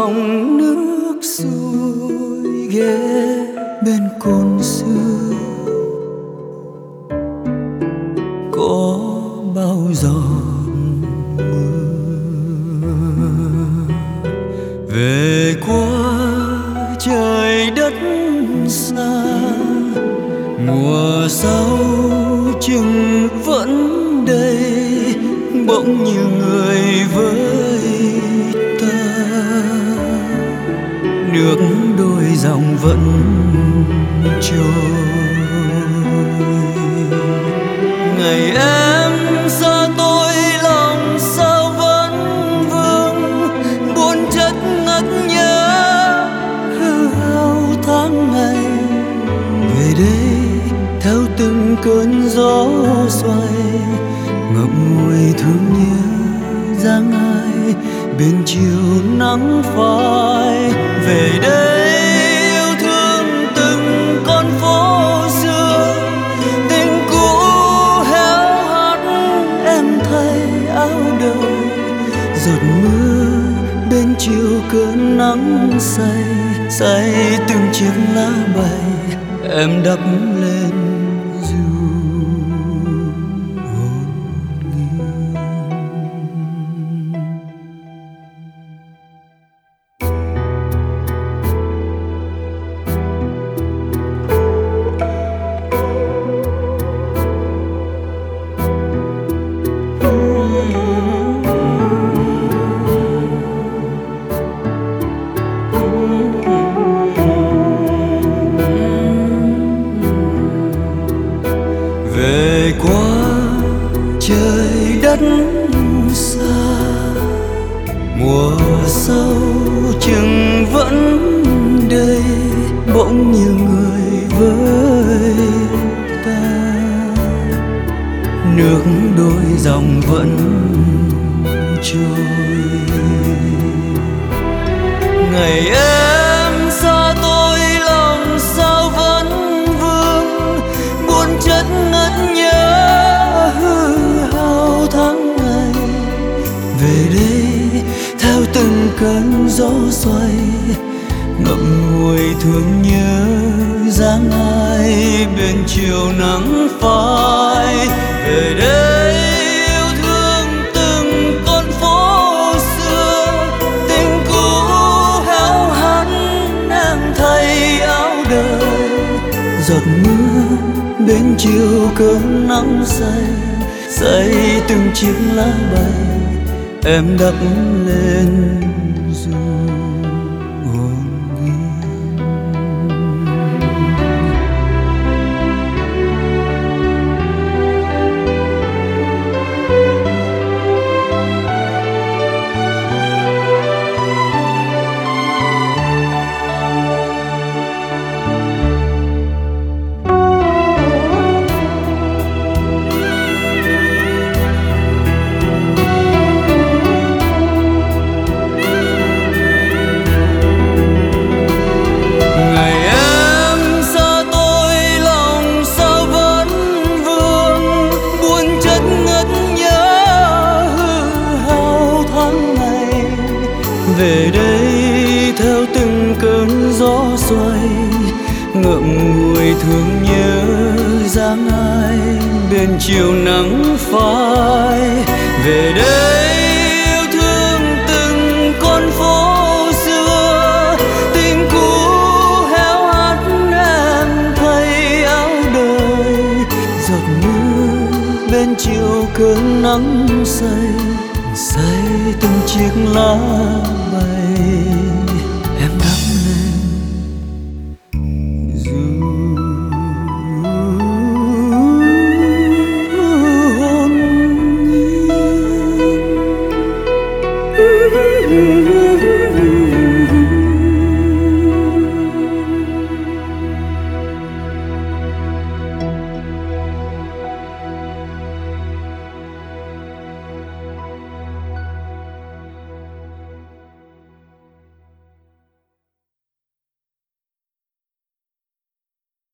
dòng nước xuôi ghé bên cồn xưa, có bao giọt mưa về qua trời đất xa. Mùa sau chừng vẫn đây, bỗng như người với ta. Nước đôi dòng vẫn trôi. Ngày em xa tôi lòng sao vẫn vương, buồn chất ngất nhớ hư hao tháng ngày. Về đây theo từng cơn gió xoay, ngậm ngùi thương nhớ dáng ai bên chiều nắng phai. Về đây yêu thương từng con phố xưa, tình cũ héo hắt em thay áo đời. Giọt mưa bên chiều cơn nắng say, say từng chiếc lá bay em đắp lên dù hồn nghiêng. Về qua trời đất xa, mùa sau chừng vẫn đây, bỗng như người với ta. Nước đôi dòng vẫn trôi. Ngày em xa tôi lòng sao vẫn vương, buồn chất ngất nhớ hư hao tháng ngày. Về đây theo từng cơn gió xoay, ngậm ngùi thương nhớ dáng ai bên chiều nắng phai. Về đây yêu thương từng con phố xưa, tình cũ héo hắt em thay áo đời. Giọt mưa bên chiều cơn nắng say, say từng chiếc lá bay em đắp lên dù hồn nghiêng. Về đây theo từng cơn gió xoay, ngậm ngùi thương nhớ dáng ai bên chiều nắng phai. Về đây yêu thương từng con phố xưa, tình cũ héo hắt em thay áo đời. Giọt mưa bên chiều cơn nắng say, say từng chiếc lá bay.